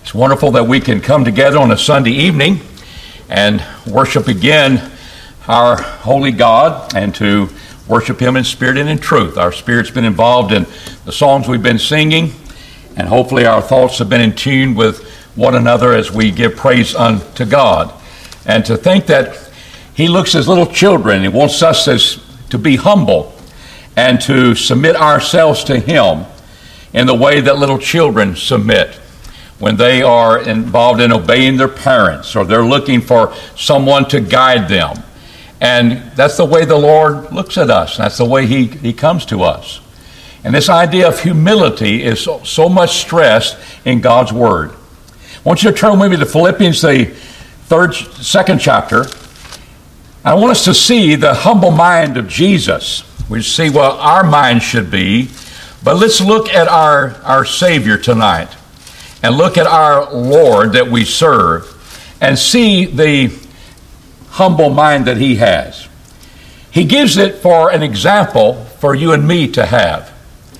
It's wonderful that we can come together on a Sunday evening and worship again our holy God and to worship Him in spirit and in truth. Our spirit's been involved in the songs we've been singing, and hopefully our thoughts have been in tune with one another as we give praise unto God. And to think that He looks as little children. He wants us to be humble and to submit ourselves to Him in the way that little children submit when they are involved in obeying their parents or they're looking for someone to guide them. And that's the way the Lord looks at us. That's the way He comes to us. And this idea of humility is so much stressed in God's Word. I want you to turn with me to Philippians, the second chapter. I want us to see the humble mind of Jesus. We see what our mind should be. But let's look at our Savior tonight and look at our Lord that we serve and see the humble mind that He has. He gives it for an example for you and me to have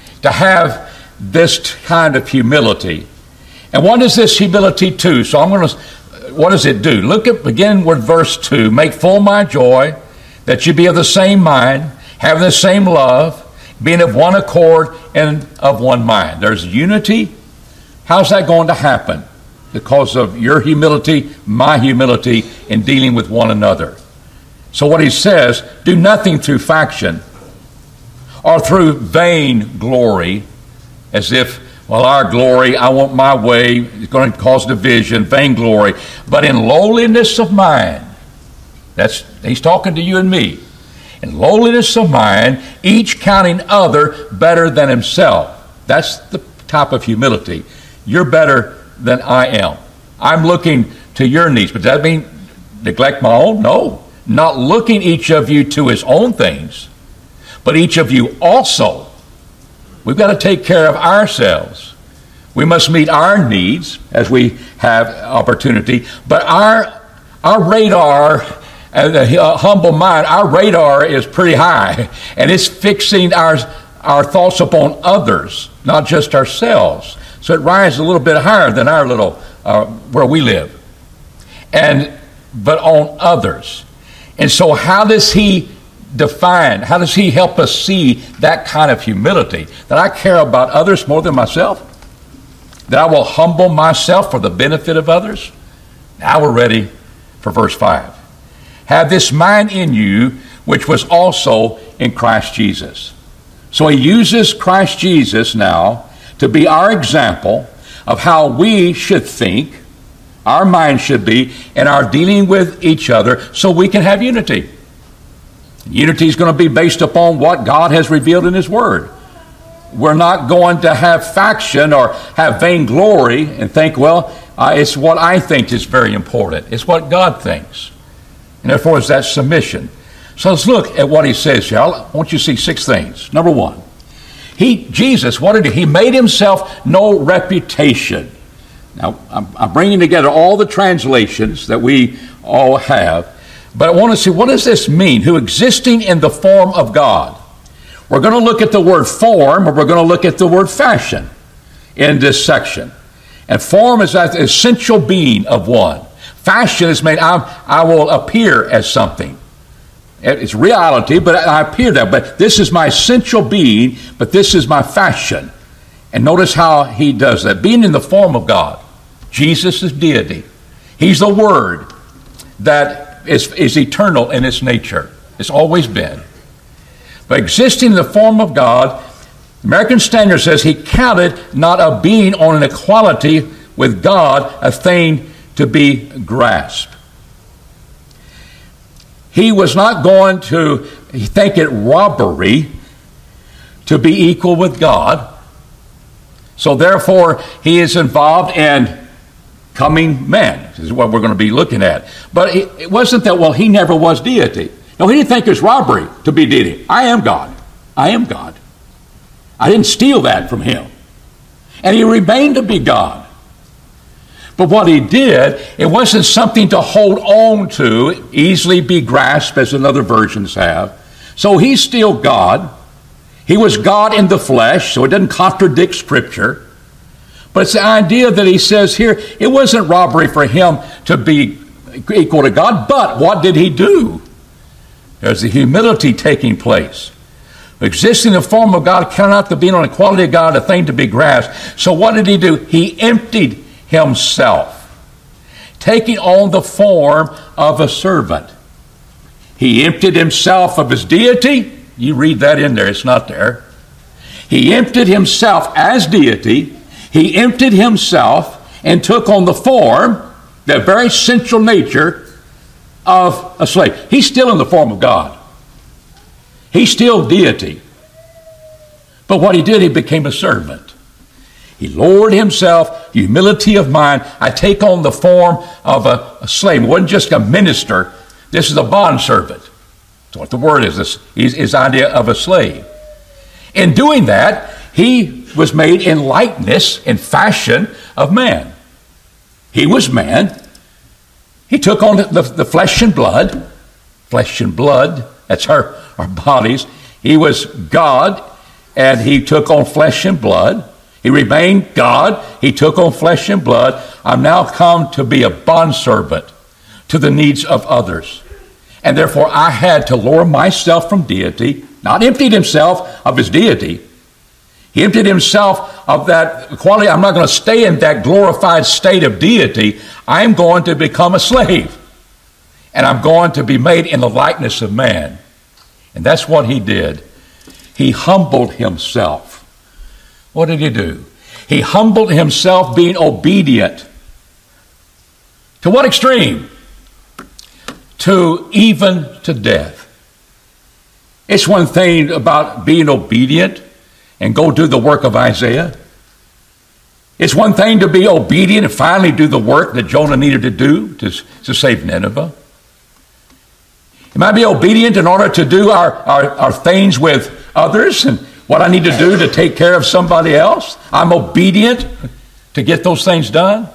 this kind of humility. And what is this humility to? So what does it do? Begin with verse 2. Make full my joy, that you be of the same mind, having the same love, being of one accord and of one mind. There's unity. How's that going to happen? Because of your humility, my humility in dealing with one another. So what he says, do nothing through faction or through vain glory, as if, well, our glory, I want my way, it's going to cause division, vainglory, but in lowliness of mind. He's talking to you and me. In lowliness of mind, each counting other better than himself. That's the type of humility. You're better than I am. I'm looking to your needs. But does that mean neglect my own? No. Not looking each of you to his own things, but each of you also. We've got to take care of ourselves. We must meet our needs as we have opportunity. But our radar, a humble mind, our radar is pretty high. And it's fixing our thoughts upon others, not just ourselves. So it rises a little bit higher than our little, where we live. But on others. And so how does He define, how does He help us see that kind of humility? That I care about others more than myself? That I will humble myself for the benefit of others? Now we're ready for verse 5. Have this mind in you, which was also in Christ Jesus. So he uses Christ Jesus now to be our example of how we should think, our mind should be, in our dealing with each other so we can have unity. Unity is going to be based upon what God has revealed in His Word. We're not going to have faction or have vainglory and think, well, it's what I think is very important. It's what God thinks. And therefore, it's that submission. So let's look at what he says here. I want you to see 6 things. Number 1. Jesus, what did he? He made himself no reputation. Now, I'm bringing together all the translations that we all have, but I want to see, what does this mean? Who existing in the form of God. We're going to look at the word form, or we're going to look at the word fashion in this section. And form is that essential being of one. Fashion is made, I will appear as something. It's reality, but I appear that. But this is my essential being, but this is my fashion. And notice how he does that. Being in the form of God. Jesus is deity. He's the Word that is eternal in its nature. It's always been. But existing in the form of God, American Standard says he counted not a being on an equality with God a thing to be grasped. He was not going to think it robbery to be equal with God. So therefore, he is involved in coming man. This is what we're going to be looking at. But it wasn't that, well, he never was deity. No, he didn't think it was robbery to be deity. I am God. I am God. I didn't steal that from him. And he remained to be God. But what he did, it wasn't something to hold on to, easily be grasped, as another versions have. So he's still God. He was God in the flesh, so it doesn't contradict Scripture. But it's the idea that he says here, it wasn't robbery for him to be equal to God, but what did he do? There's the humility taking place. Existing in the form of God, counting out the being on the equality of God a thing to be grasped. So what did he do? He emptied himself, taking on the form of a servant. He emptied himself of his deity. You read that in there, it's not there. He emptied himself as deity. He emptied himself and took on the form, the very central nature of a slave. He's still in the form of God. He's still deity. But what he did, he became a servant. He lowered himself, humility of mind. I take on the form of a slave. It wasn't just a minister. This is a bondservant. That's what the word is. This is the idea of a slave. In doing that, he was made in likeness, in fashion of man. He was man. He took on the flesh and blood. Flesh and blood, that's our bodies. He was God, and he took on flesh and blood. He remained God. He took on flesh and blood. I'm now come to be a bondservant to the needs of others. And therefore, I had to lower myself from deity, not emptied himself of his deity. He emptied himself of that quality. I'm not going to stay in that glorified state of deity. I'm going to become a slave. And I'm going to be made in the likeness of man. And that's what he did. He humbled himself. What did he do? He humbled himself, being obedient. To what extreme? Even to death. It's one thing about being obedient and go do the work of Isaiah. It's one thing to be obedient and finally do the work that Jonah needed to do to save Nineveh. You might be obedient in order to do our things with others and what I need to do to take care of somebody else. I'm obedient to get those things done.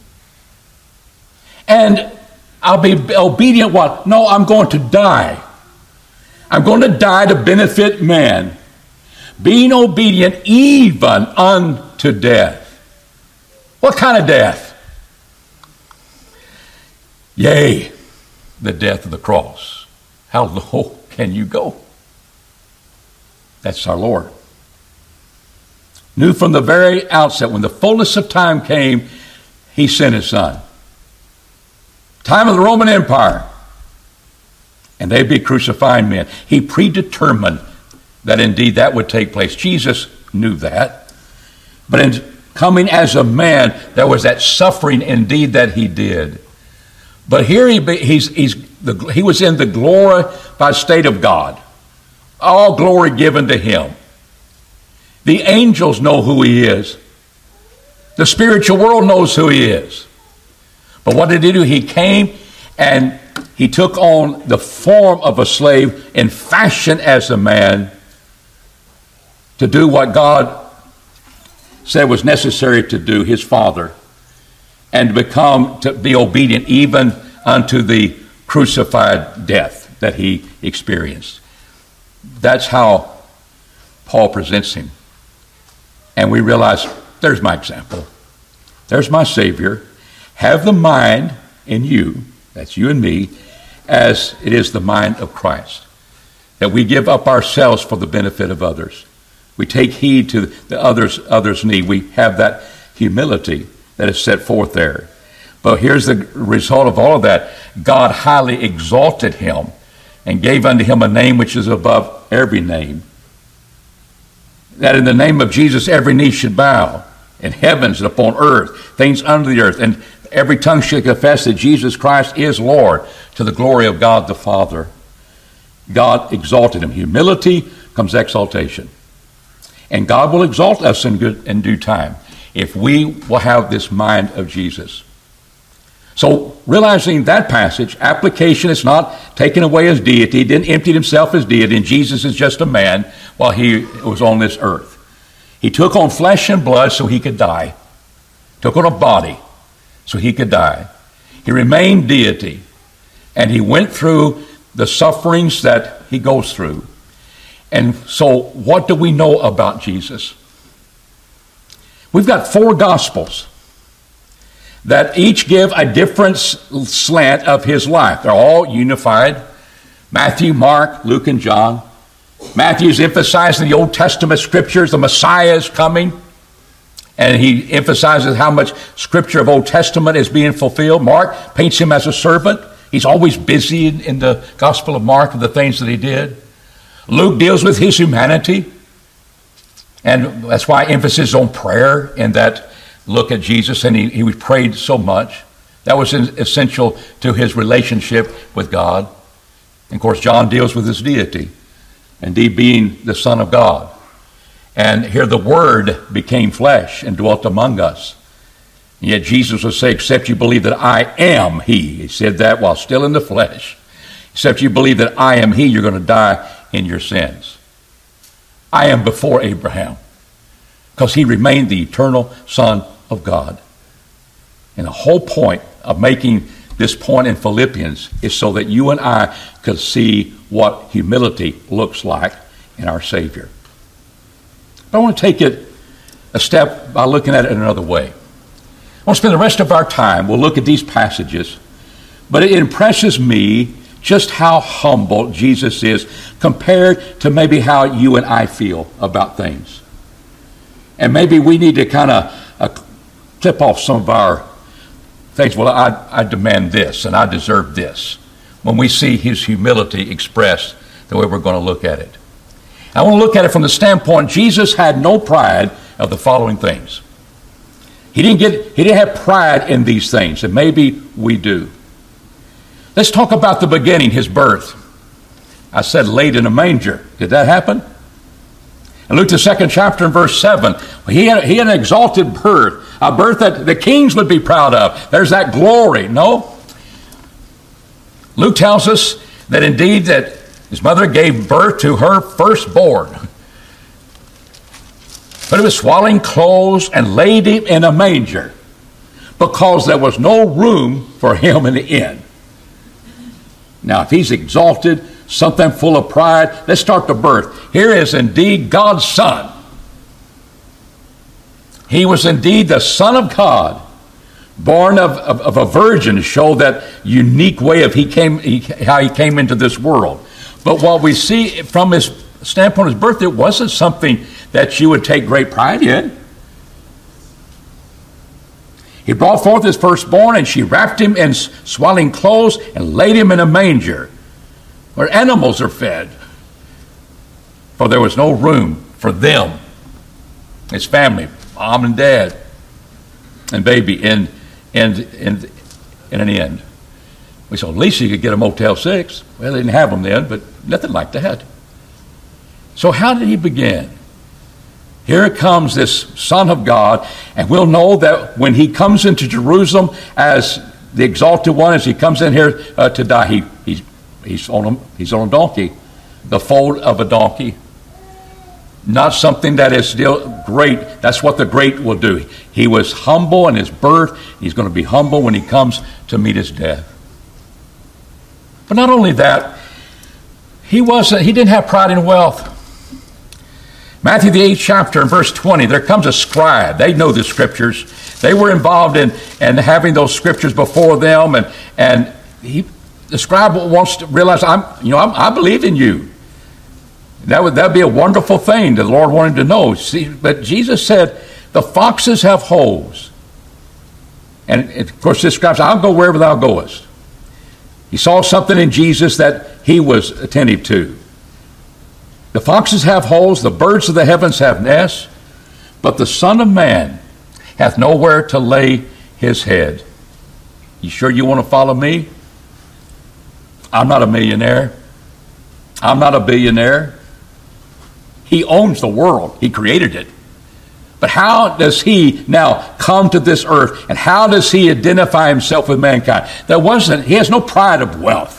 And I'll be obedient what? No, I'm going to die. I'm going to die to benefit man. Being obedient even unto death. What kind of death? Yea, the death of the cross. How low can you go? That's our Lord. Knew from the very outset, when the fullness of time came, he sent his son. Time of the Roman Empire. And they'd be crucifying men. He predetermined that indeed that would take place. Jesus knew that. But in coming as a man, there was that suffering indeed that he did. But here he was in the glorified state of God. All glory given to him. The angels know who he is. The spiritual world knows who he is. But what did he do? He came and he took on the form of a slave in fashion as a man to do what God said was necessary to do, his Father, and to be obedient even unto the crucified death that he experienced. That's how Paul presents him. And we realize, there's my example. There's my Savior. Have the mind in you, that's you and me, as it is the mind of Christ. That we give up ourselves for the benefit of others. We take heed to the others' need. We have that humility that is set forth there. But here's the result of all of that. God highly exalted him and gave unto him a name which is above every name. That in the name of Jesus every knee should bow, in heavens and upon earth, things under the earth, and every tongue should confess that Jesus Christ is Lord, to the glory of God the Father. God exalted him. Humility comes exaltation. And God will exalt us in due time if we will have this mind of Jesus. So realizing that passage, application is not taking away his deity. He didn't empty himself as deity, and Jesus is just a man while he was on this earth. He took on flesh and blood so he could die. Took on a body so he could die. He remained deity, and he went through the sufferings that he goes through. And so what do we know about Jesus? We've got 4 Gospels that each give a different slant of his life. They're all unified. Matthew, Mark, Luke, and John. Matthew's emphasizing the Old Testament scriptures, the Messiah is coming. And he emphasizes how much scripture of Old Testament is being fulfilled. Mark paints him as a servant. He's always busy in the Gospel of Mark with the things that he did. Luke deals with his humanity. And that's why emphasis on prayer in that look at Jesus. And he prayed so much. That was essential to his relationship with God. And of course, John deals with his deity, indeed being the Son of God. And here the Word became flesh and dwelt among us. And yet Jesus would say, except you believe that I am He. He said that while still in the flesh. Except you believe that I am He, you're going to die in your sins. I am before Abraham, because He remained the eternal Son of God. And the whole point of making this point in Philippians is so that you and I could see what humility looks like in our Savior. But I want to take it a step by looking at it in another way. I want to spend the rest of our time, we'll look at these passages, but it impresses me just how humble Jesus is compared to maybe how you and I feel about things. And maybe we need to kind of clip off some of our things. Well, I demand this and I deserve this, when we see his humility expressed the way we're going to look at it. I want to look at it from the standpoint, Jesus had no pride of the following things. He didn't have pride in these things, and maybe we do. Let's talk about the beginning, his birth. I said laid in a manger. Did that happen? In Luke the 2nd chapter and verse 7, he had an exalted birth, a birth that the kings would be proud of. There's that glory. No. Luke tells us that indeed that his mother gave birth to her firstborn. But it was swaddling clothes and laid him in a manger, because there was no room for him in the inn. Now, if he's exalted, something full of pride, let's start the birth. Here is indeed God's Son. He was indeed the Son of God, born of a virgin, to show that unique way of how he came into this world. But what we see from his standpoint of his birth, it wasn't something that you would take great pride in. He brought forth his firstborn, and she wrapped him in swaddling clothes and laid him in a manger, where animals are fed. For there was no room for them, his family, mom and dad, and baby, in an inn. We said, at least you could get a Motel 6. Well, they didn't have them then, but nothing like that. So how did he begin? Here comes this Son of God, and we'll know that when he comes into Jerusalem as the exalted one, as he comes in here to die, he's on a donkey, the foal of a donkey. Not something that is still great. That's what the great will do. He was humble in his birth. He's going to be humble when he comes to meet his death. But not only that, he didn't have pride in wealth. Matthew the 8th chapter and verse 20, there comes a scribe. They know the scriptures. They were involved in having those scriptures before them, and the scribe wants to realize, I believe in you. That'd be a wonderful thing that the Lord wanted to know. See, but Jesus said, the foxes have holes. And of course this scribe said, I'll go wherever thou goest. He saw something in Jesus that he was attentive to. The foxes have holes, the birds of the heavens have nests, but the Son of Man hath nowhere to lay his head. You sure you want to follow me? I'm not a millionaire. I'm not a billionaire. He owns the world. He created it. But how does he now come to this earth, and how does he identify himself with mankind? He has no pride of wealth.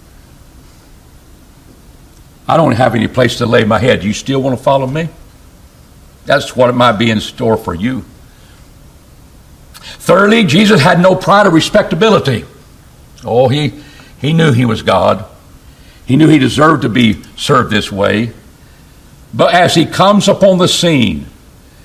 I don't have any place to lay my head. You still want to follow me? That's what it might be in store for you. Thirdly, Jesus had no pride of respectability. Oh, he knew he was God. He knew he deserved to be served this way. But as he comes upon the scene,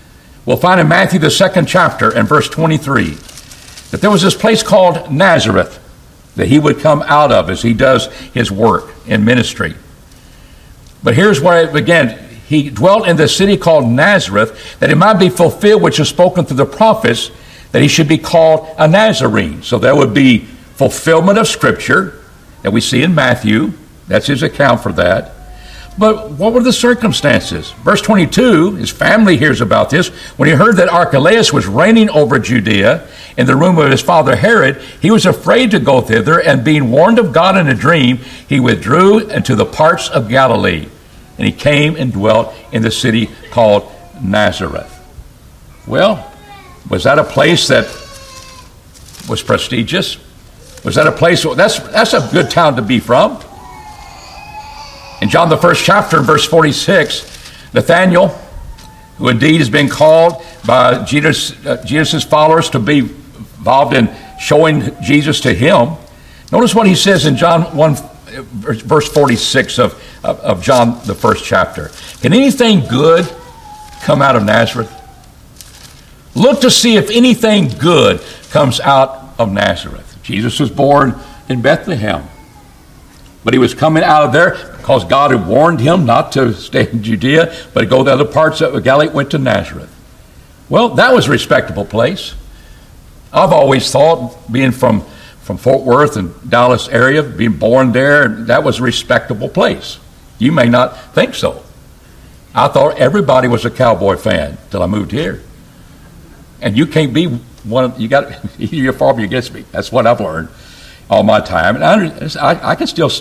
We'll find in Matthew, the 2nd chapter, and verse 23, that there was this place called Nazareth that he would come out of as he does his work in ministry. But here's where it began. He dwelt in the city called Nazareth, that it might be fulfilled which is spoken through the prophets, that he should be called a Nazarene. So there would be fulfillment of Scripture that we see in Matthew. That's his account for that. But what were the circumstances? Verse 22, his family hears about this. When he heard that Archelaus was reigning over Judea in the room of his father Herod, he was afraid to go thither, and being warned of God in a dream, he withdrew into the parts of Galilee. And he came and dwelt in the city called Nazareth. Well, was that a place that was prestigious? Was that a place, that's a good town to be from? In John the 1st chapter, verse 46, Nathanael, who indeed has been called by Jesus' followers to be involved in showing Jesus to him, notice what he says in John 1, verse 46 of John the 1st chapter. Can anything good come out of Nazareth? Look to see if anything good comes out of Nazareth. Jesus was born in Bethlehem, but he was coming out of there because God had warned him not to stay in Judea, but to go to other parts of Galilee. Went to Nazareth. Well, that was a respectable place. I've always thought, being from Fort Worth and Dallas area, being born there, that was a respectable place. You may not think so. I thought everybody was a Cowboy fan till I moved here. And you can't be one. You got either you're for me or against me. That's what I've learned all my time. And I can still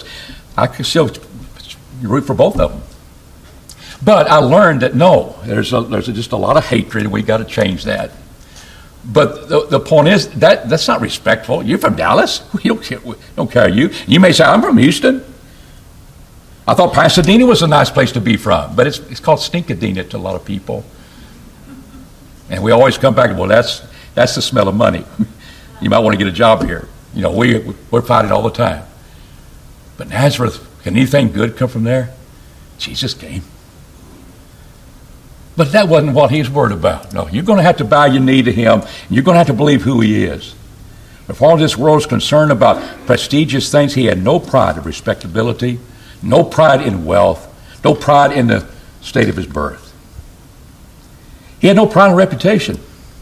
root for both of them. But I learned that no, there's just a lot of hatred, and we got to change that. But the point is that's not respectful. You're from Dallas. We don't care you. You may say, I'm from Houston. I thought Pasadena was a nice place to be from, but it's called Stinkadena to a lot of people. And we always come back, well, that's the smell of money. You might want to get a job here. You know, we're fighting all the time. But Nazareth, can anything good come from there? Jesus came. But that wasn't what he's worried about. No, you're going to have to bow your knee to him. And you're going to have to believe who he is. As far as this world is concerned about prestigious things, he had no pride of respectability, no pride in wealth, no pride in the state of his birth. He had no pride in reputation.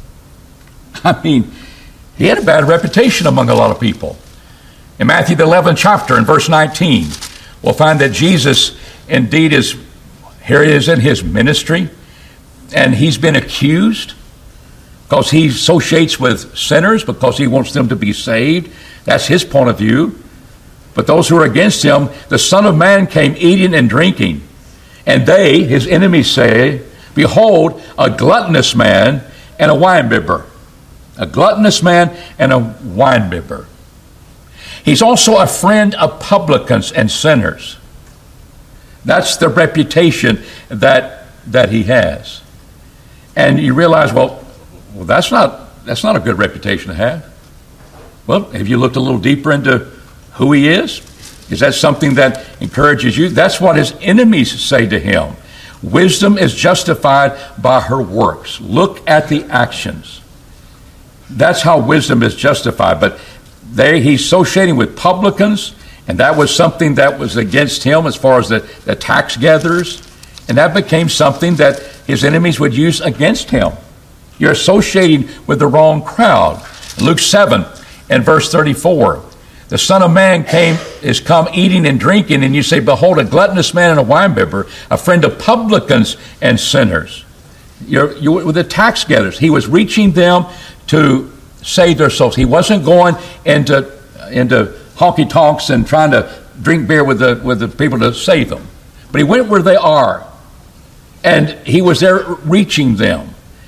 I mean, he had a bad reputation among a lot of people. In Matthew the 11th chapter, in verse 19, we'll find that Jesus indeed is, here he is in his ministry, and he's been accused because he associates with sinners, because he wants them to be saved. That's his point of view. But those who are against him, the Son of Man came eating and drinking. And they, his enemies, say, behold, a gluttonous man and a winebibber. A gluttonous man and a winebibber. He's also a friend of publicans and sinners. That's the reputation that he has. And you realize, well, that's not a good reputation to have. Well, have you looked a little deeper into who he is? Is that something that encourages you? That's what his enemies say to him. Wisdom is justified by her works. Look at the actions. That's how wisdom is justified. But he's associating with publicans, and that was something that was against him as far as the tax gatherers. And that became something that his enemies would use against him. You're associating with the wrong crowd. Luke 7 and verse 34. The Son of Man is come eating and drinking, and you say, behold, a gluttonous man and a winebibber, a friend of publicans and sinners. You're with the tax gatherers. He was reaching them to save their souls. He wasn't going into honky-tonks and trying to drink beer with the people to save them. But he went where they are, and he was there reaching them.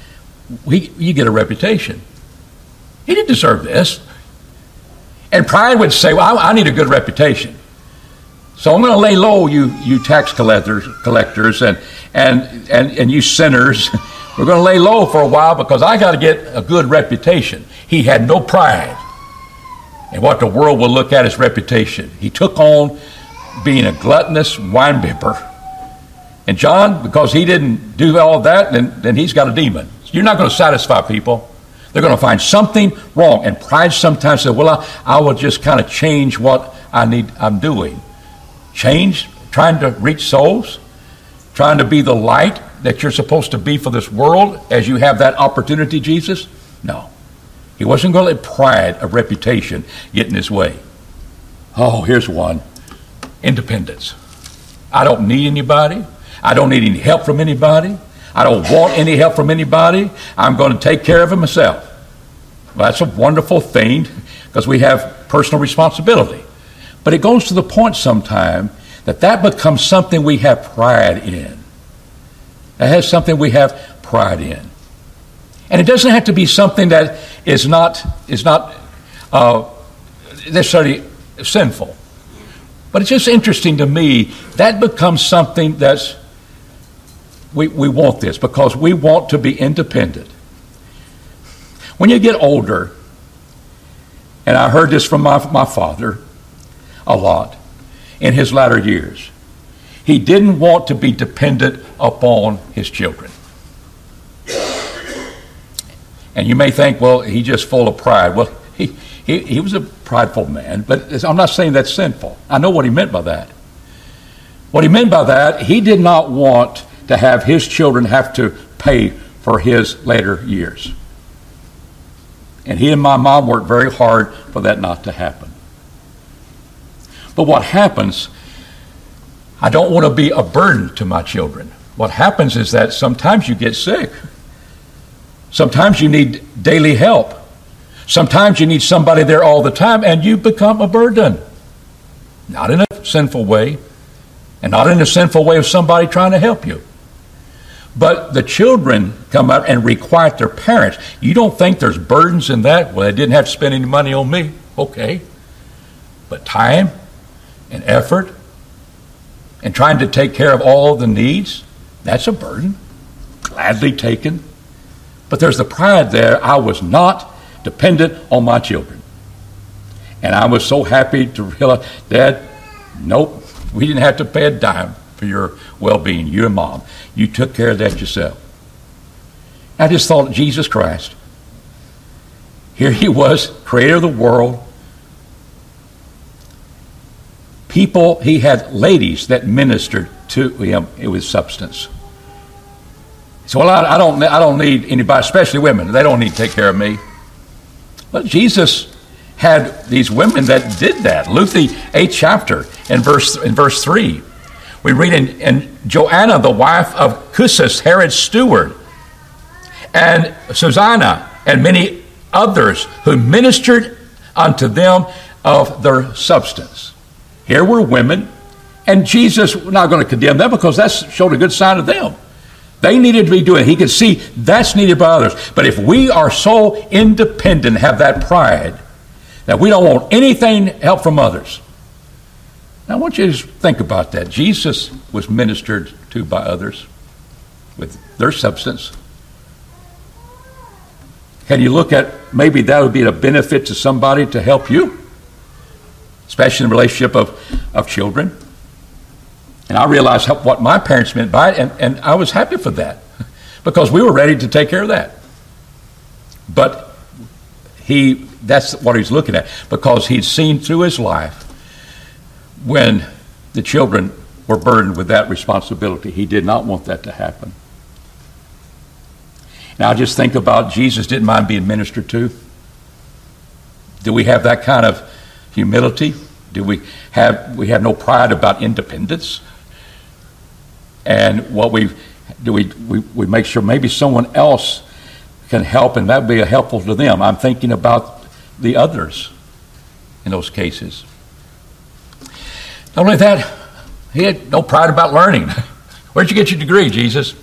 You get a reputation. He didn't deserve this. And pride would say, well, I need a good reputation. So I'm going to lay low, you tax collectors and you sinners. We're going to lay low for a while because I got to get a good reputation. He had no pride in what the world will look at as reputation. He took on being a gluttonous winebibber. And John, because he didn't do all that, then he's got a demon. You're not going to satisfy people. They're going to find something wrong. And pride sometimes says, well, I will just kind of change what I'm doing. Change, trying to reach souls, trying to be the light that you're supposed to be for this world as you have that opportunity, Jesus? No. He wasn't going to let pride of reputation get in his way. Oh, here's one. Independence. I don't need anybody. I don't need any help from anybody. I don't want any help from anybody. I'm going to take care of it myself. Well, that's a wonderful thing because we have personal responsibility. But it goes to the point sometime that becomes something we have pride in. That has something we have pride in. And it doesn't have to be something that is not necessarily sinful. But it's just interesting to me, that becomes something that's, we want this because we want to be independent. When you get older, and I heard this from my father a lot in his latter years, he didn't want to be dependent upon his children. And you may think, well, he's just full of pride. Well, he was a prideful man, but I'm not saying that's sinful. I know what he meant by that. What he meant by that, he did not want to have his children have to pay for his later years. And he and my mom worked very hard for that not to happen. But what happens, I don't want to be a burden to my children. What happens is that sometimes you get sick. Sometimes you need daily help. Sometimes you need somebody there all the time, and you become a burden. Not in a sinful way, and not in a sinful way of somebody trying to help you. But the children come out and requite their parents. You don't think there's burdens in that? Well, they didn't have to spend any money on me. Okay. But time and effort and trying to take care of all the needs, that's a burden. Gladly taken. But there's the pride there. I was not dependent on my children. And I was so happy to realize, Dad, nope, we didn't have to pay a dime for your well-being, you and Mom. You took care of that yourself. I just thought, Jesus Christ. Here he was, creator of the world. People, he had ladies that ministered to him with substance. So, well, I don't need anybody, especially women. They don't need to take care of me. But Jesus had these women that did that. Luke the 8th chapter in verse 3. We read in Joanna, the wife of Cusus, Herod's steward, and Susanna, and many others who ministered unto them of their substance. Here were women, and Jesus was not going to condemn them because that showed a good sign of them. They needed to be doing it. He could see that's needed by others. But if we are so independent, have that pride, that we don't want anything help from others. Now I want you to think about that. Jesus was ministered to by others with their substance. Can you look at maybe that would be a benefit to somebody to help you? Especially in the relationship of children. And I realized what my parents meant by it, and I was happy for that because we were ready to take care of that. But that's what he's looking at because he'd seen through his life when the children were burdened with that responsibility. He did not want that to happen. Now I just think about Jesus didn't mind being ministered to. Do we have that kind of humility? Do we have no pride about independence? And what we make sure maybe someone else can help, and that would be helpful to them. I'm thinking about the others in those cases. Not only that, he had no pride about learning. Where'd you get your degree, Jesus?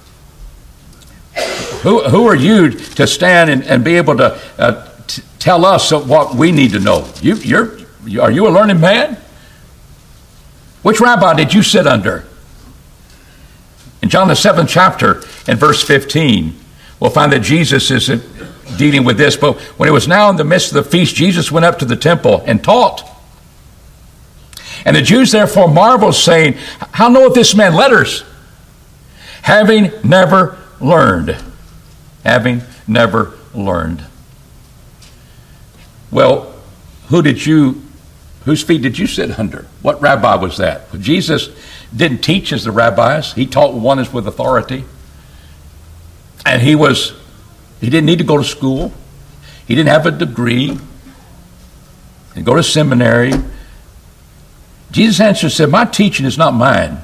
Who are you to stand and be able to tell us what we need to know? Are you a learned man? Which rabbi did you sit under? In John the 7th chapter, in verse 15, we'll find that Jesus is dealing with this. But when it was now in the midst of the feast, Jesus went up to the temple and taught. And the Jews therefore marveled, saying, how knoweth this man letters, having never learned? having never learned. Well, whose feet did you sit under? What rabbi was that? Well, Jesus didn't teach as the rabbis. He taught one as with authority. And he didn't need to go to school. He didn't have a degree. He didn't go to seminary. Jesus answered and said, my teaching is not mine,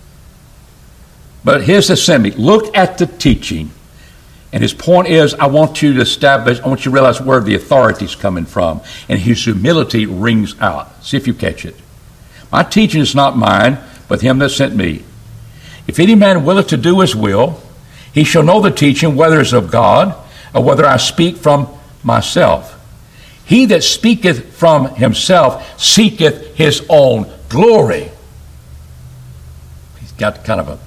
but his that sent me. Look at the teaching. And his point is, I want you to realize where the authority is coming from. And his humility rings out. See if you catch it. My teaching is not mine, but him that sent me. If any man willeth to do his will, he shall know the teaching, whether it's of God, or whether I speak from myself. He that speaketh from himself seeketh his own glory. He's got kind of a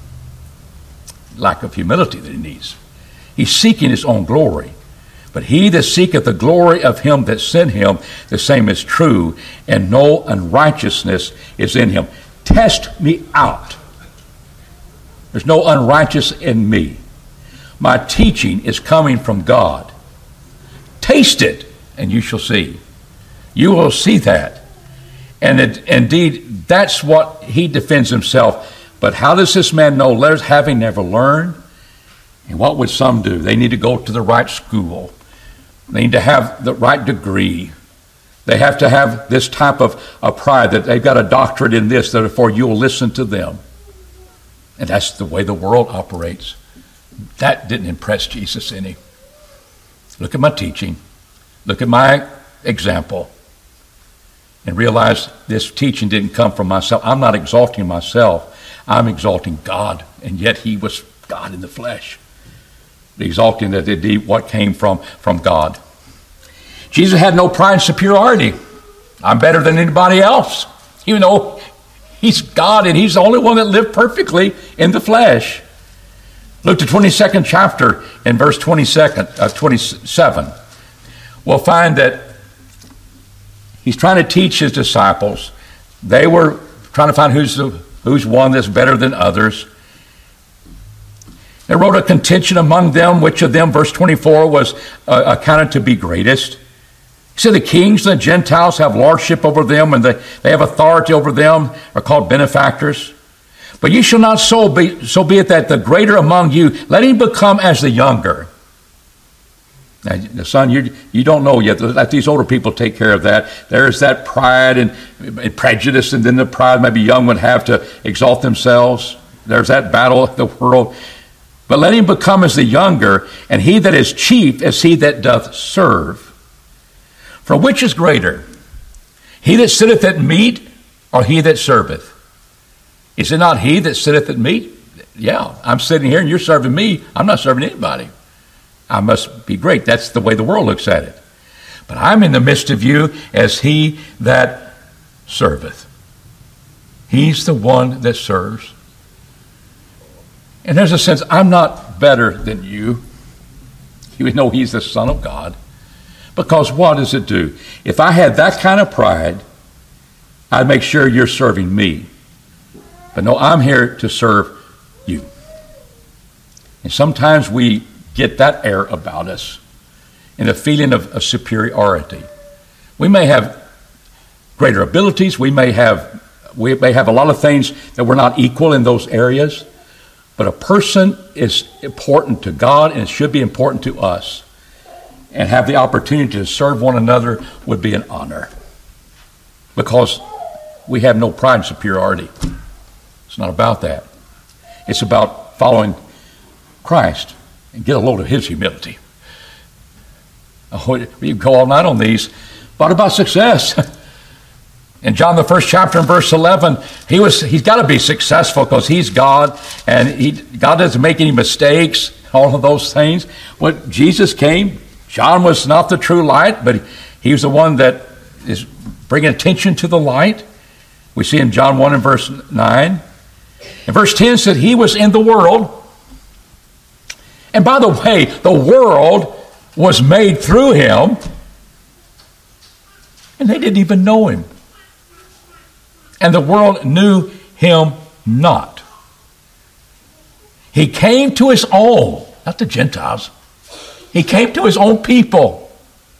lack of humility that he needs. He's seeking his own glory. But he that seeketh the glory of him that sent him, the same is true, and no unrighteousness is in him. Test me out. There's no unrighteous in me. My teaching is coming from God. Taste it, and you shall see. You will see that. And indeed, that's what he defends himself. But how does this man know? Letters having never learned. And what would some do? They need to go to the right school. They need to have the right degree. They have to have this type of pride that they've got a doctorate in this, therefore you'll listen to them. And that's the way the world operates. That didn't impress Jesus any. Look at my teaching. Look at my example. And realize this teaching didn't come from myself. I'm not exalting myself. I'm exalting God. And yet he was God in the flesh. Exalting that indeed what came from God. Jesus had no pride and superiority. I'm better than anybody else. Even though he's God and he's the only one that lived perfectly in the flesh. Look to 22nd chapter in verse 27. We'll find that he's trying to teach his disciples. They were trying to find who's one that's better than others. They wrote a contention among them, which of them, verse 24, was accounted to be greatest. He said the kings and the Gentiles have lordship over them, and they have authority over them, are called benefactors. But ye shall not so be it that the greater among you, let him become as the younger. Now, the son, you don't know yet. Let these older people take care of that. There's that pride and prejudice, and then the pride maybe young would have to exalt themselves. There's that battle of the world. But let him become as the younger, and he that is chief as he that doth serve. For which is greater, he that sitteth at meat, or he that serveth? Is it not he that sitteth at meat? Yeah, I'm sitting here and you're serving me. I'm not serving anybody. I must be great. That's the way the world looks at it. But I'm in the midst of you as he that serveth. He's the one that serves. And there's a sense, I'm not better than you, even though he's the Son of God. Because what does it do? If I had that kind of pride, I'd make sure you're serving me. But no, I'm here to serve you. And sometimes we get that air about us and a feeling of superiority. We may have greater abilities. We may have a lot of things that we're not equal in those areas. But a person is important to God, and it should be important to us. And have the opportunity to serve one another would be an honor. Because we have no pride and superiority. It's not about that. It's about following Christ and get a load of his humility. Oh, you can go all night on these. What about success? In John, the first chapter, in verse 11, he's got to be successful because he's God, and God doesn't make any mistakes, all of those things. When Jesus came, John was not the true light, but he was the one that is bringing attention to the light. We see in John 1 and verse 9. And verse 10 said he was in the world. And by the way, the world was made through him, and they didn't even know him. And the world knew him not. He came to his own, not the Gentiles. He came to his own people.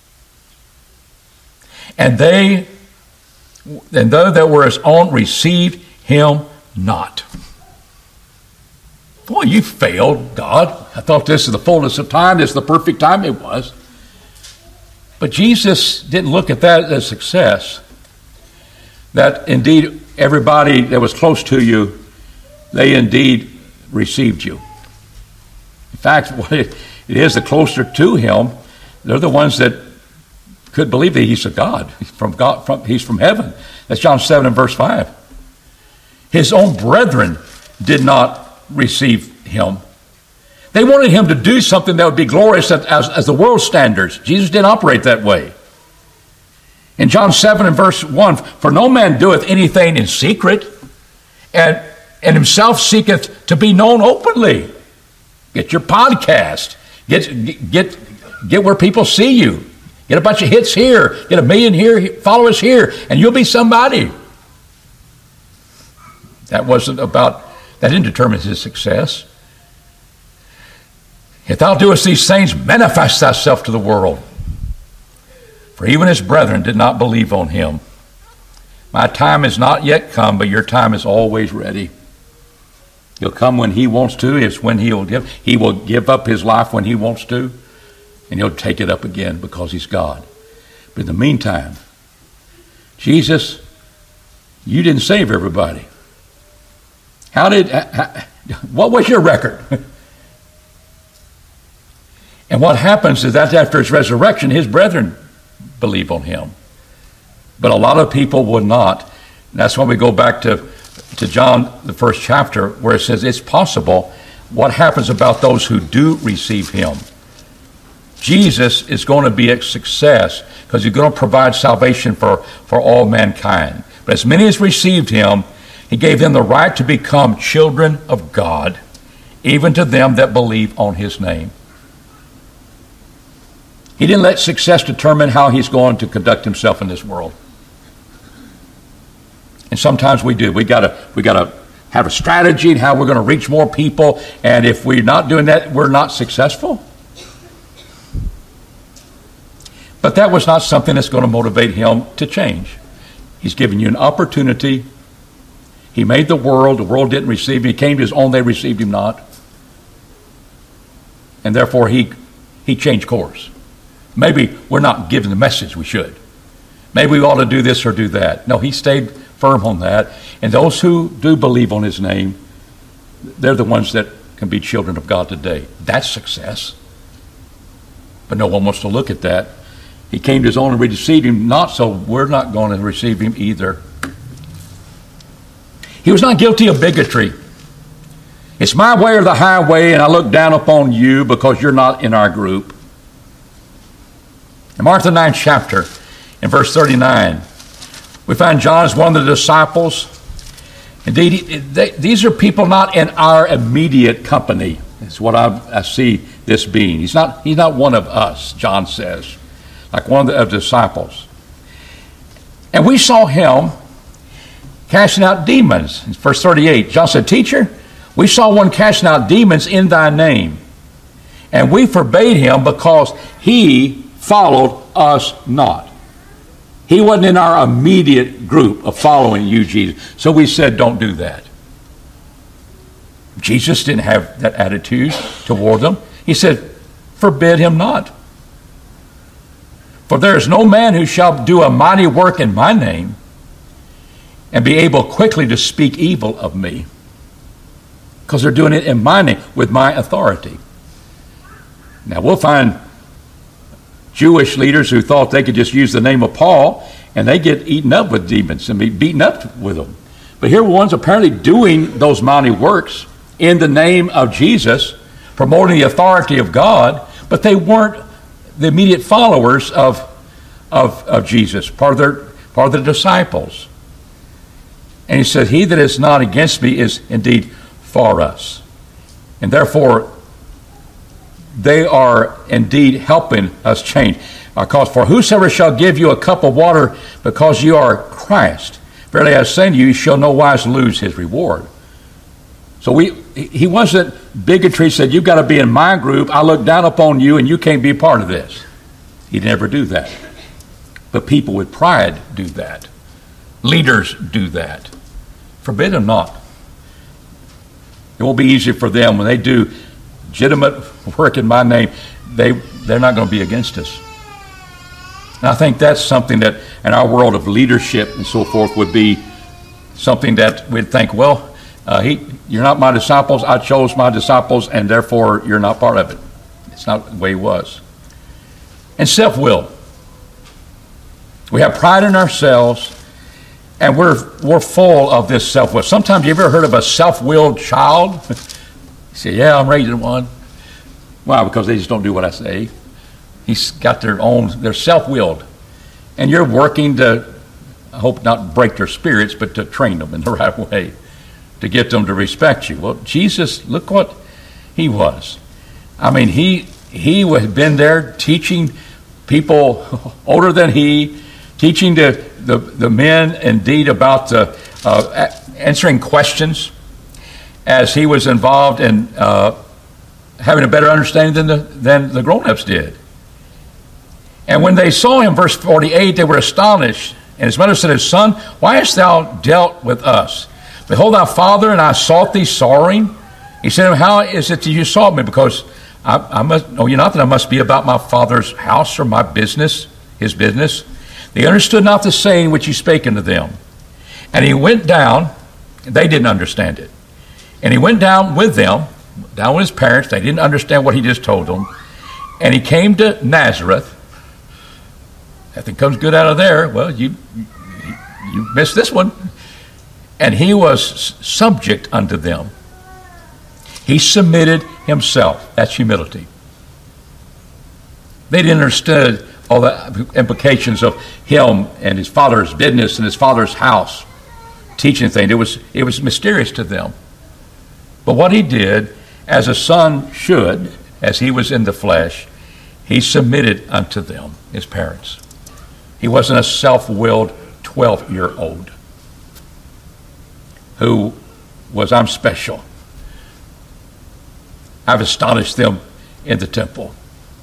And though that were his own, received him not. Boy, you failed, God. I thought this is the fullness of time. This is the perfect time. It was. But Jesus didn't look at that as success. That indeed everybody that was close to you, they indeed received you. In fact, what it is, the closer to him, they're the ones that could believe that he's a God. He's from heaven. That's John 7 and verse 5. His own brethren did not receive him. They wanted him to do something that would be glorious as the world standards. Jesus didn't operate that way. In John 7 and verse 1, for no man doeth anything in secret, and himself seeketh to be known openly. Get your podcast. Get where people see you. Get a bunch of hits here. Get 1 million here, followers here, and you'll be somebody. That didn't determine his success. If thou doest these things, manifest thyself to the world. For even his brethren did not believe on him. My time is not yet come, but your time is always ready. He'll come when he wants to. It's when he will give. He will give up his life when he wants to, and he'll take it up again because he's God. But in the meantime, Jesus, you didn't save everybody. What was your record? And what happens is that after his resurrection, his brethren believe on him. But a lot of people would not. And that's when we go back to John, the first chapter, where it says it's possible. What happens about those who do receive him? Jesus is going to be a success because he's going to provide salvation for all mankind. But as many as received him, he gave them the right to become children of God, even to them that believe on his name. He didn't let success determine how he's going to conduct himself in this world. And sometimes we do. We gotta have a strategy and how we're going to reach more people. And if we're not doing that, we're not successful. But that was not something that's going to motivate him to change. He's given you an opportunity. He made the world didn't receive him. He came to his own, they received him not. And therefore he changed course. Maybe we're not giving the message we should. Maybe we ought to do this or do that. No, he stayed firm on that. And those who do believe on his name, they're the ones that can be children of God today. That's success. But no one wants to look at that. He came to his own and we received him not, so we're not going to receive him either. He was not guilty of bigotry. It's my way or the highway, and I look down upon you because you're not in our group. In Mark the 9th chapter, in verse 39, we find John is one of the disciples. Indeed, these are people not in our immediate company. That's what I see this being. He's not one of us, John says, like one of the disciples. And we saw him casting out demons. In verse 38, John said, Teacher, we saw one casting out demons in thy name, and we forbade him because he followed us not. He wasn't in our immediate group of following you, Jesus. So we said, don't do that. Jesus didn't have that attitude toward them. He said, forbid him not. For there is no man who shall do a mighty work in my name and be able quickly to speak evil of me. Because they're doing it in my name, with my authority. Now we'll find Jewish leaders who thought they could just use the name of Paul and they get eaten up with demons and be beaten up with them. But here were ones apparently doing those mighty works in the name of Jesus, promoting the authority of God, but they weren't the immediate followers of Jesus, part of the disciples. And he said, he that is not against me is indeed for us. And therefore, they are indeed helping us change. Because for whosoever shall give you a cup of water because you are Christ, verily I say to you, he shall no wise lose his reward. So he wasn't bigotry, said, you've got to be in my group. I look down upon you and you can't be a part of this. He'd never do that. But people with pride do that. Leaders do that. Forbid them not. It won't be easy for them when they do legitimate work in my name. They're not going to be against us. And I think that's something that in our world of leadership and so forth would be something that we'd think, well, you're not my disciples. I chose my disciples, and therefore you're not part of it. It's not the way it was. And self-will. We have pride in ourselves, and we're full of this self-will. Sometimes you ever heard of a self-willed child? You say, yeah, I'm raising one. Why? Because they just don't do what I say. He's got they're self-willed. And you're working to, I hope not break their spirits, but to train them in the right way, to get them to respect you. Well, Jesus, look what he was. I mean, he had been there teaching people older than he, teaching the men indeed about answering questions as he was involved in having a better understanding than the grown-ups did. And when they saw him, verse 48, they were astonished. And his mother said, Son, why hast thou dealt with us? Behold, thy father and I sought thee sorrowing. He said, how is it that you sought me? Because I must know you not that I must be about my father's house or my business, his business. They understood not the saying which he spake unto them. And he went down, they didn't understand it. And he went down with them, down with his parents. They didn't understand what he just told them. And he came to Nazareth. Nothing comes good out of there. Well, you missed this one. And he was subject unto them. He submitted himself. That's humility. They didn't understand all the implications of him and his father's business and his father's house, teaching things. It was mysterious to them. But what he did, as a son should, as he was in the flesh, he submitted unto them, his parents. He wasn't a self-willed 12-year-old who was, I'm special. I've astonished them in the temple.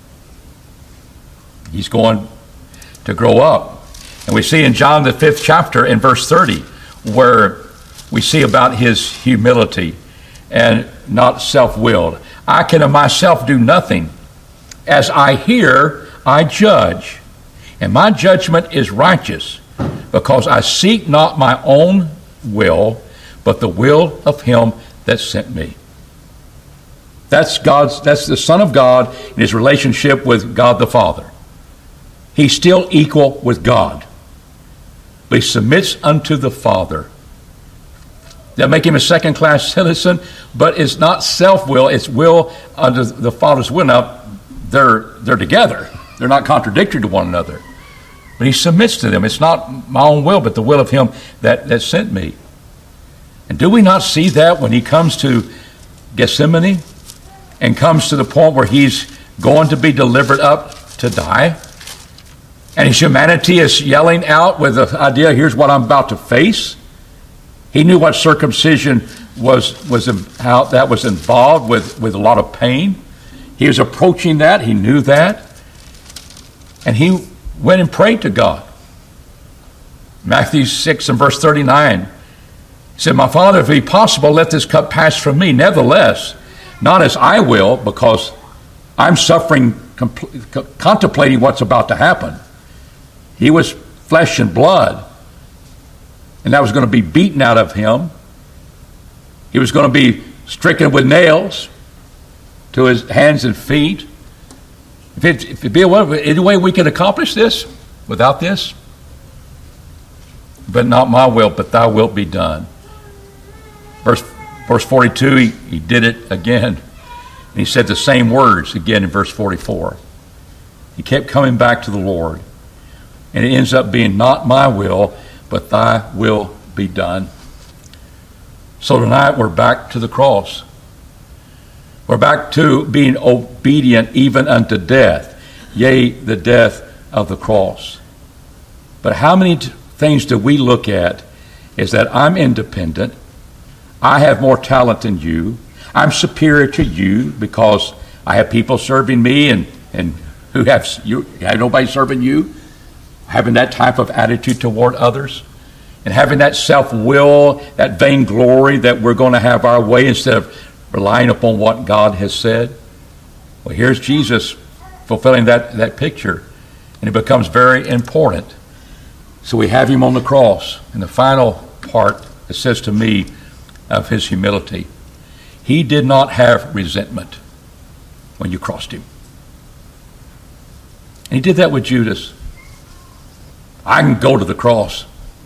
He's going to grow up. And we see in John the 5th chapter in verse 30 where we see about his humility and not self-willed. I can of myself do nothing. As I hear, I judge. And my judgment is righteous, because I seek not my own will, but the will of him that sent me. That's the Son of God in his relationship with God the Father. He's still equal with God, but he submits unto the Father. That make him a second-class citizen, but it's not self-will, it's will under the Father's will. Now, they're together. They're not contradictory to one another. But he submits to them. It's not my own will, but the will of him that sent me. And do we not see that when he comes to Gethsemane and comes to the point where he's going to be delivered up to die? And his humanity is yelling out with the idea, here's what I'm about to face. He knew what circumcision was how that was involved with a lot of pain. He was approaching that. He knew that. And he went and prayed to God. Matthew 6 and verse 39. He said, My Father, if it be possible, let this cup pass from me. Nevertheless, not as I will, because I'm suffering, contemplating what's about to happen. He was flesh and blood. And that was going to be beaten out of him. He was going to be stricken with nails to his hands and feet. If it be any way we can accomplish this without this, but not my will, but thy will be done. Verse 42, he did it again. And he said the same words again in verse 44. He kept coming back to the Lord. And it ends up being not my will, but thy will be done. So tonight we're back to the cross. We're back to being obedient even unto death, yea, the death of the cross. But how many things do we look at is that I'm independent, I have more talent than you, I'm superior to you because I have people serving me and who have nobody serving you. Having that type of attitude toward others and having that self-will, that vainglory that we're going to have our way instead of relying upon what God has said. Well, here's Jesus fulfilling that picture, and it becomes very important. So we have him on the cross, and the final part, it says to me, of his humility. He did not have resentment when you crossed him. And he did that with Judas. I can go to the cross.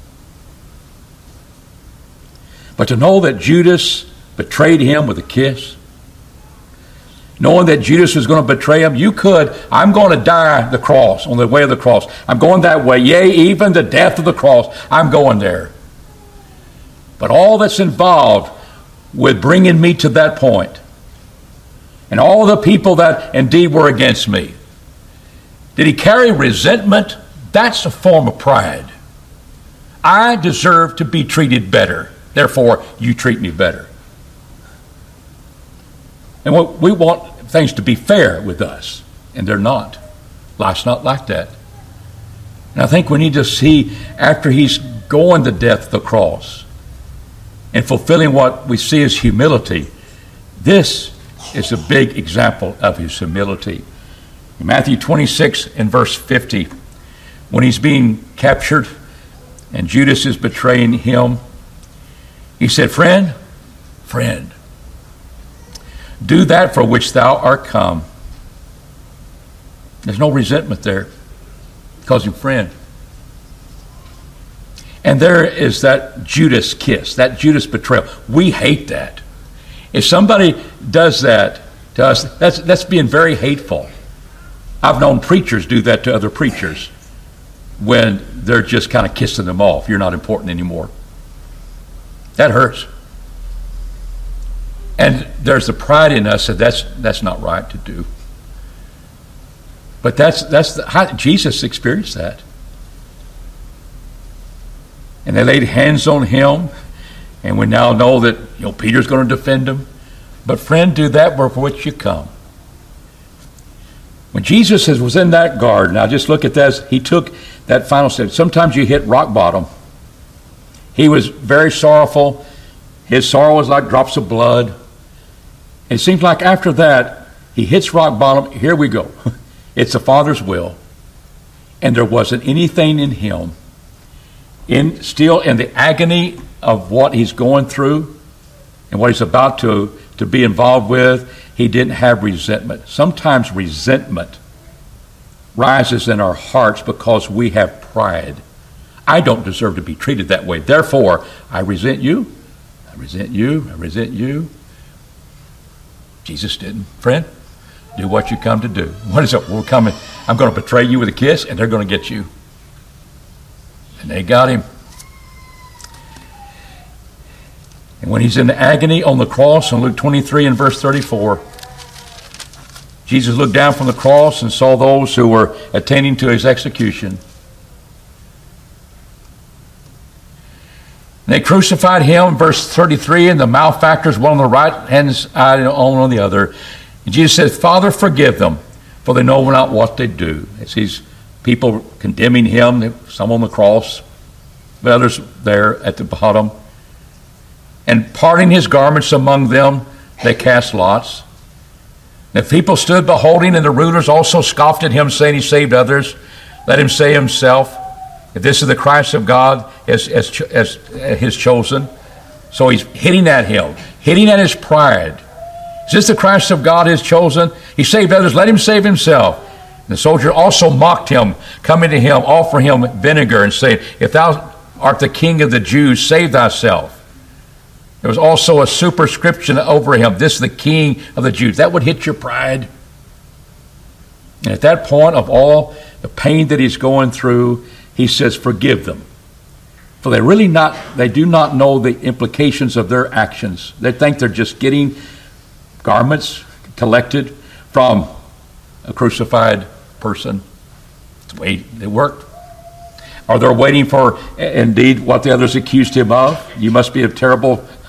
But to know that Judas betrayed him with a kiss, knowing that Judas was going to betray him, I'm going to die the cross, on the way of the cross. I'm going that way. Yea, even the death of the cross, I'm going there. But all that's involved with bringing me to that point, and all the people that indeed were against me, did he carry resentment? That's a form of pride. I deserve to be treated better. Therefore, you treat me better. And we want things to be fair with us, and they're not. Life's not like that. And I think we need to see, after he's going to death, the cross, and fulfilling what we see as humility, this is a big example of his humility. In Matthew 26 and verse 50, when he's being captured and Judas is betraying him, he said, friend, do that for which thou art come. There's no resentment there because you're friend. And there is that Judas kiss, that Judas betrayal. We hate that. If somebody does that to us, that's being very hateful. I've known preachers do that to other preachers when they're just kind of kissing them off. You're not important anymore. That hurts. And there's the pride in us that that's not right to do. But that's how Jesus experienced that. And they laid hands on him, and we now know that Peter's going to defend him. But friend, do that for which you come. When Jesus was in that garden, now just look at this, he took that final step. Sometimes you hit rock bottom. He was very sorrowful. His sorrow was like drops of blood. It seems like after that, he hits rock bottom. Here we go. It's the Father's will. And there wasn't anything in him, still in the agony of what he's going through and what he's about to be involved with, he didn't have resentment. Sometimes resentment rises in our hearts because we have pride. I don't deserve to be treated that way. Therefore, I resent you. I resent you. I resent you. Jesus didn't. Friend, do what you come to do. What is it? We're coming. I'm going to betray you with a kiss, and they're going to get you. And they got him. And when he's in agony on the cross, in Luke 23 and verse 34, Jesus looked down from the cross and saw those who were attending to his execution. And they crucified him, verse 33, and the malefactors, one on the right hand side and on the other. And Jesus said, Father, forgive them, for they know not what they do. As these people condemning him, some on the cross, but others there at the bottom. And parting his garments among them, they cast lots. And the people stood beholding, and the rulers also scoffed at him, saying, he saved others. Let him say himself, if this is the Christ of God, as his chosen. So he's hitting at him, hitting at his pride. Is this the Christ of God, his chosen? He saved others, let him save himself. And the soldier also mocked him, coming to him, offer him vinegar, and saying, if thou art the king of the Jews, save thyself. There was also a superscription over him, this is the king of the Jews. That would hit your pride. And at that point of all the pain that he's going through, he says, forgive them. For they do not know the implications of their actions. They think they're just getting garments collected from a crucified person. That's the way it worked. Or they're waiting for, indeed, what the others accused him of. You must be a terrible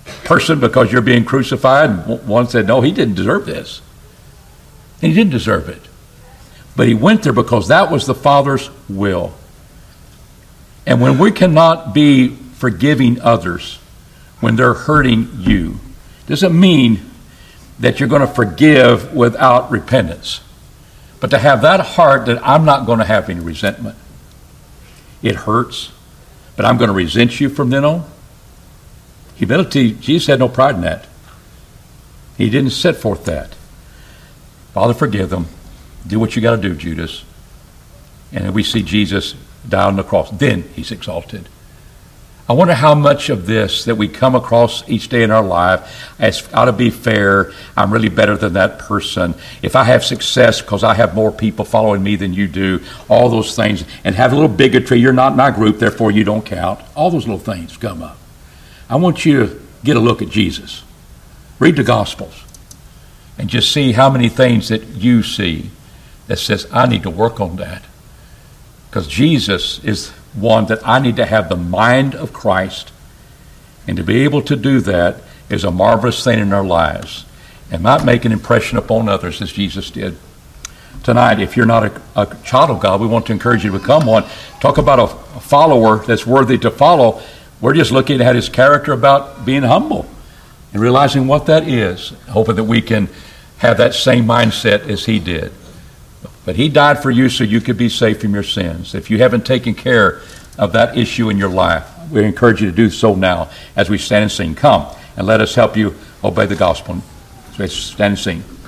person because you're being crucified. And one said, no, he didn't deserve this. And he didn't deserve it. But he went there because that was the Father's will. And when we cannot be forgiving others when they're hurting you, doesn't mean that you're going to forgive without repentance. But to have that heart that I'm not going to have any resentment. It hurts, but I'm going to resent you from then on. Humility, Jesus had no pride in that. He didn't set forth that. Father, forgive them. Do what you got to do, Judas. And then we see Jesus die on the cross. Then he's exalted. I wonder how much of this that we come across each day in our life as ought to be fair. I'm really better than that person. If I have success because I have more people following me than you do, all those things, and have a little bigotry, you're not in my group, therefore you don't count. All those little things come up. I want you to get a look at Jesus. Read the Gospels and just see how many things that you see that says, I need to work on that. Because Jesus is one that I need to have the mind of Christ, and to be able to do that is a marvelous thing in our lives and might make an impression upon others as Jesus did. Tonight, if you're not a child of God, we want to encourage you to become one. Talk about a follower that's worthy to follow. We're just looking at his character about being humble and realizing what that is, hoping that we can have that same mindset as he did. But he died for you so you could be saved from your sins. If you haven't taken care of that issue in your life, we encourage you to do so now as we stand and sing. Come and let us help you obey the gospel. So let's stand and sing.